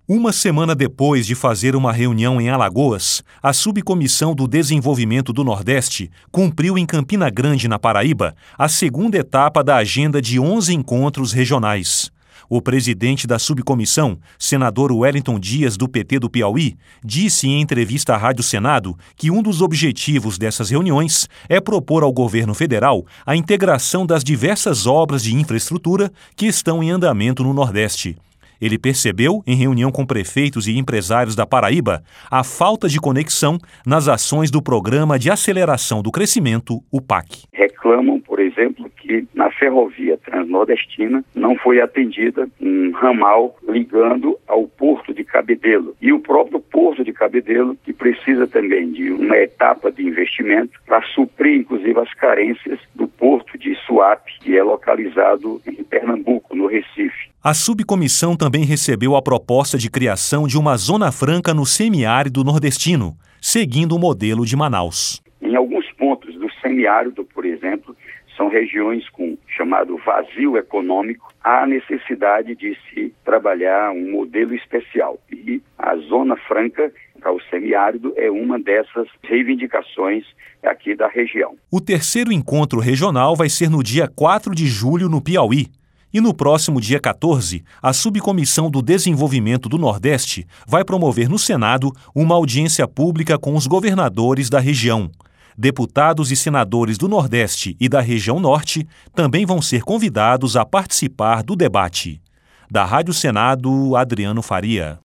Uma semana depois de fazer uma reunião em Alagoas, a Subcomissão do Desenvolvimento do Nordeste cumpriu em Campina Grande, na Paraíba, a segunda etapa da agenda de 11 encontros regionais. O presidente da subcomissão, senador Wellington Dias, do PT do Piauí, disse em entrevista à Rádio Senado que um dos objetivos dessas reuniões é propor ao governo federal a integração das diversas obras de infraestrutura que estão em andamento no Nordeste. Ele percebeu, em reunião com prefeitos e empresários da Paraíba, a falta de conexão nas ações do Programa de Aceleração do Crescimento, o PAC. Reclamam, por exemplo, que na ferrovia transnordestina não foi atendida um ramal ligando ao Porto de Cabedelo. E o próprio Porto de Cabedelo, que precisa também de uma etapa de investimento para suprir, inclusive, as carências do Porto de Suape, que é localizado em Pernambuco, no Recife. A subcomissão também recebeu a proposta de criação de uma zona franca no semiárido nordestino, seguindo o modelo de Manaus. Em alguns pontos do semiárido, por exemplo, são regiões com chamado vazio econômico, há necessidade de se trabalhar um modelo especial. E a zona franca para o semiárido é uma dessas reivindicações aqui da região. O terceiro encontro regional vai ser no dia 4 de julho, no Piauí. E no próximo dia 14, a Subcomissão do Desenvolvimento do Nordeste vai promover no Senado uma audiência pública com os governadores da região. Deputados e senadores do Nordeste e da região Norte também vão ser convidados a participar do debate. Da Rádio Senado, Adriano Faria.